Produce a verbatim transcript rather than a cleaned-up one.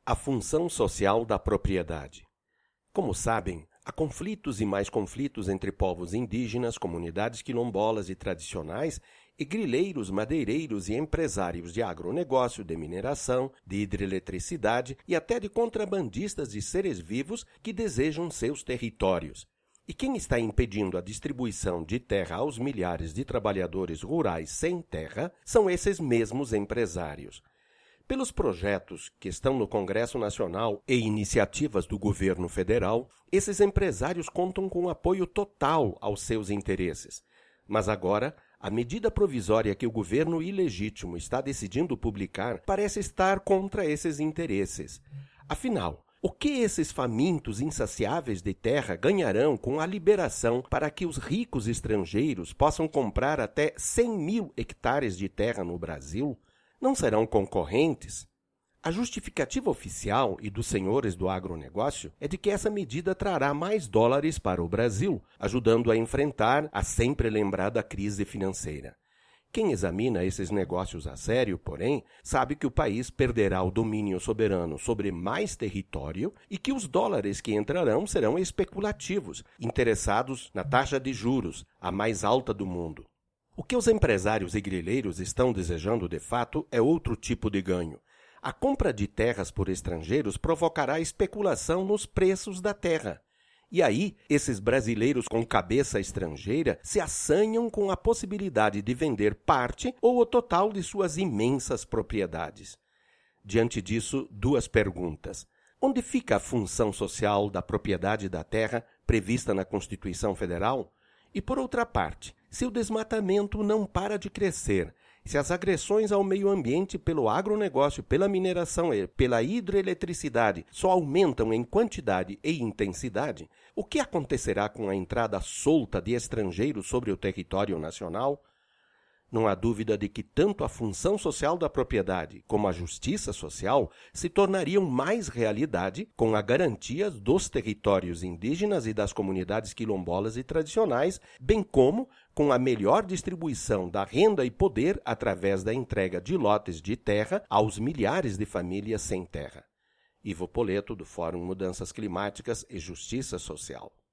A função social da propriedade. Como sabem, há conflitos e mais conflitos entre povos indígenas, comunidades quilombolas e tradicionais, e grileiros, madeireiros e empresários de agronegócio, de mineração, de hidroeletricidade e até de contrabandistas de seres vivos que desejam seus territórios. E quem está impedindo a distribuição de terra aos milhares de trabalhadores rurais sem terra são esses mesmos empresários. Pelos projetos que estão no Congresso Nacional e iniciativas do governo federal, esses empresários contam com apoio total aos seus interesses. Mas agora, a medida provisória que o governo ilegítimo está decidindo publicar parece estar contra esses interesses. Afinal, o que esses famintos insaciáveis de terra ganharão com a liberação para que os ricos estrangeiros possam comprar até cem mil hectares de terra no Brasil? Não serão concorrentes? A justificativa oficial e dos senhores do agronegócio é de que essa medida trará mais dólares para o Brasil, ajudando a enfrentar a sempre lembrada crise financeira. Quem examina esses negócios a sério, porém, sabe que o país perderá o domínio soberano sobre mais território e que os dólares que entrarão serão especulativos, interessados na taxa de juros, a mais alta do mundo. O que os empresários e grileiros estão desejando de fato é outro tipo de ganho. A compra de terras por estrangeiros provocará especulação nos preços da terra. E aí, esses brasileiros com cabeça estrangeira se assanham com a possibilidade de vender parte ou o total de suas imensas propriedades. Diante disso, duas perguntas. Onde fica a função social da propriedade da terra prevista na Constituição Federal? E por outra parte, se o desmatamento não para de crescer, se as agressões ao meio ambiente pelo agronegócio, pela mineração e pela hidroeletricidade só aumentam em quantidade e intensidade, o que acontecerá com a entrada solta de estrangeiros sobre o território nacional? Não há dúvida de que tanto a função social da propriedade como a justiça social se tornariam mais realidade com a garantia dos territórios indígenas e das comunidades quilombolas e tradicionais, bem como com a melhor distribuição da renda e poder através da entrega de lotes de terra aos milhares de famílias sem terra. Ivo Poleto, do Fórum Mudanças Climáticas e Justiça Social.